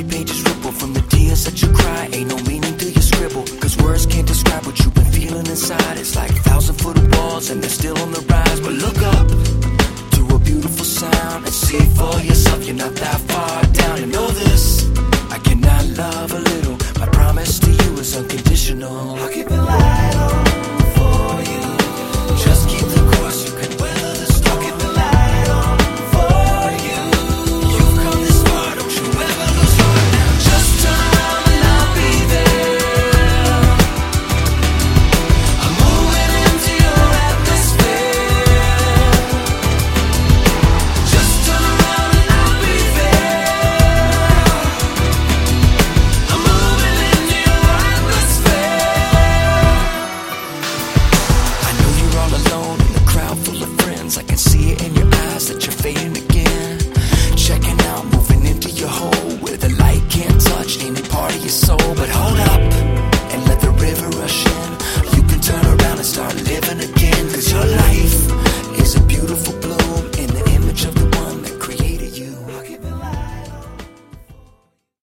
pages ripple from the tears that you cry. Ain't no meaning to your scribble, cause words can't describe what you've been feeling inside. It's like 1,000-foot walls and they're still on the rise. But look up to a beautiful sound and see for yourself you're not that far down. And know this, I cannot love a little. My promise to you is unconditional. I'll keep the light on for you. Just keep the course, you can weather the storm. I'll keep the light on for you. You've come this far, don't you ever lose heart now. Just turn around and I'll be there. I'm moving into your atmosphere. Just turn around and I'll be there. I'm moving into your atmosphere. I know you're all alone in a crowd full of friends. I can see it in your eyes that you're fading again. Checking out, moving into your hole where the light can't touch any part of your soul.